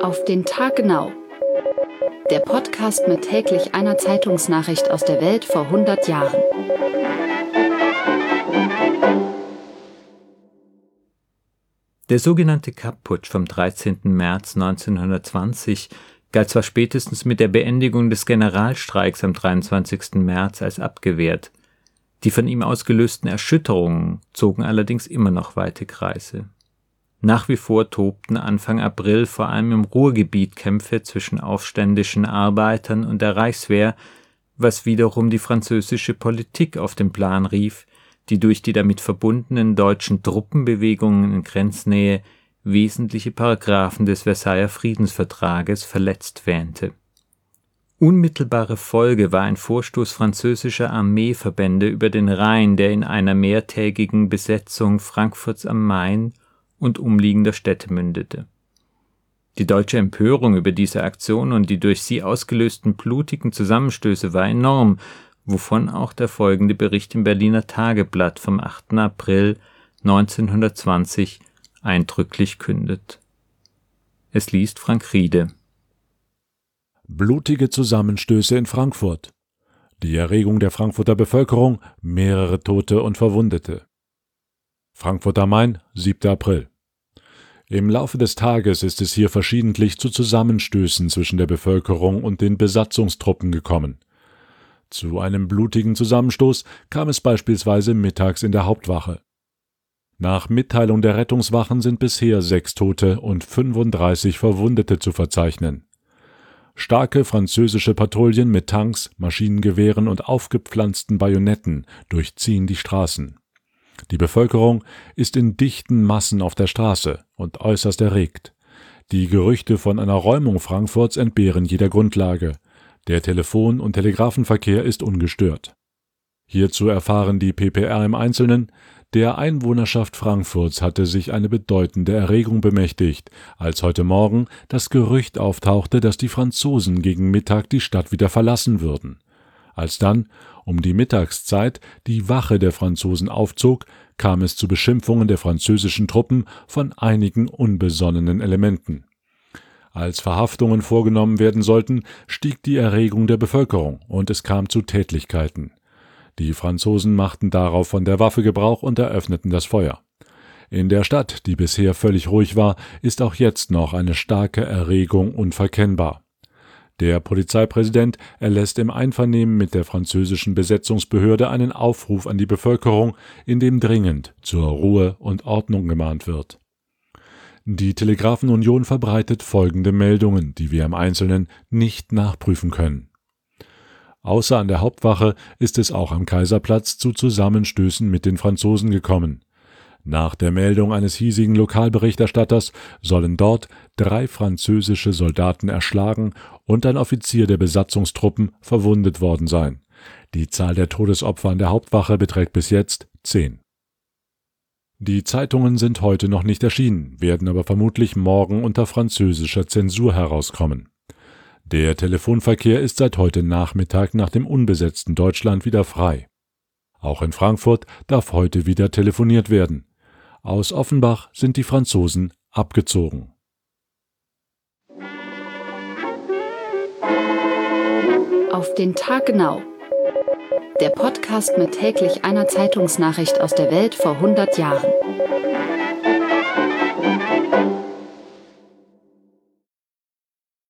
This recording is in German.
Auf den Tag genau. Der Podcast mit täglich einer Zeitungsnachricht aus der Welt vor 100 Jahren. Der sogenannte Kapp-Putsch vom 13. März 1920 galt zwar spätestens mit der Beendigung des Generalstreiks am 23. März als abgewehrt. Die von ihm ausgelösten Erschütterungen zogen allerdings immer noch weite Kreise. Nach wie vor tobten Anfang April vor allem im Ruhrgebiet Kämpfe zwischen aufständischen Arbeitern und der Reichswehr, was wiederum die französische Politik auf den Plan rief, die durch die damit verbundenen deutschen Truppenbewegungen in Grenznähe wesentliche Paragraphen des Versailler Friedensvertrages verletzt wähnte. Unmittelbare Folge war ein Vorstoß französischer Armeeverbände über den Rhein, der in einer mehrtägigen Besetzung Frankfurts am Main und umliegender Städte mündete. Die deutsche Empörung über diese Aktion und die durch sie ausgelösten blutigen Zusammenstöße war enorm, wovon auch der folgende Bericht im Berliner Tageblatt vom 8. April 1920 eindrücklich kündet. Es liest Frank Riede. Blutige Zusammenstöße in Frankfurt. Die Erregung der Frankfurter Bevölkerung, mehrere Tote und Verwundete. Frankfurt am Main, 7. April. Im Laufe des Tages ist es hier verschiedentlich zu Zusammenstößen zwischen der Bevölkerung und den Besatzungstruppen gekommen. Zu einem blutigen Zusammenstoß kam es beispielsweise mittags in der Hauptwache. Nach Mitteilung der Rettungswachen sind bisher 6 Tote und 35 Verwundete zu verzeichnen. Starke französische Patrouillen mit Tanks, Maschinengewehren und aufgepflanzten Bajonetten durchziehen die Straßen. Die Bevölkerung ist in dichten Massen auf der Straße und äußerst erregt. Die Gerüchte von einer Räumung Frankfurts entbehren jeder Grundlage. Der Telefon- und Telegrafenverkehr ist ungestört. Hierzu erfahren die PPR im Einzelnen: Der Einwohnerschaft Frankfurts hatte sich eine bedeutende Erregung bemächtigt, als heute Morgen das Gerücht auftauchte, dass die Franzosen gegen Mittag die Stadt wieder verlassen würden. Als dann um die Mittagszeit die Wache der Franzosen aufzog, kam es zu Beschimpfungen der französischen Truppen von einigen unbesonnenen Elementen. Als Verhaftungen vorgenommen werden sollten, stieg die Erregung der Bevölkerung und es kam zu Tätlichkeiten. Die Franzosen machten darauf von der Waffe Gebrauch und eröffneten das Feuer. In der Stadt, die bisher völlig ruhig war, ist auch jetzt noch eine starke Erregung unverkennbar. Der Polizeipräsident erlässt im Einvernehmen mit der französischen Besetzungsbehörde einen Aufruf an die Bevölkerung, in dem dringend zur Ruhe und Ordnung gemahnt wird. Die Telegrafenunion verbreitet folgende Meldungen, die wir im Einzelnen nicht nachprüfen können. Außer an der Hauptwache ist es auch am Kaiserplatz zu Zusammenstößen mit den Franzosen gekommen. Nach der Meldung eines hiesigen Lokalberichterstatters sollen dort 3 französische Soldaten erschlagen und ein Offizier der Besatzungstruppen verwundet worden sein. Die Zahl der Todesopfer an der Hauptwache beträgt bis jetzt 10. Die Zeitungen sind heute noch nicht erschienen, werden aber vermutlich morgen unter französischer Zensur herauskommen. Der Telefonverkehr ist seit heute Nachmittag nach dem unbesetzten Deutschland wieder frei. Auch in Frankfurt darf heute wieder telefoniert werden. Aus Offenbach sind die Franzosen abgezogen. Auf den Tag genau. Der Podcast mit täglich einer Zeitungsnachricht aus der Welt vor 100 Jahren.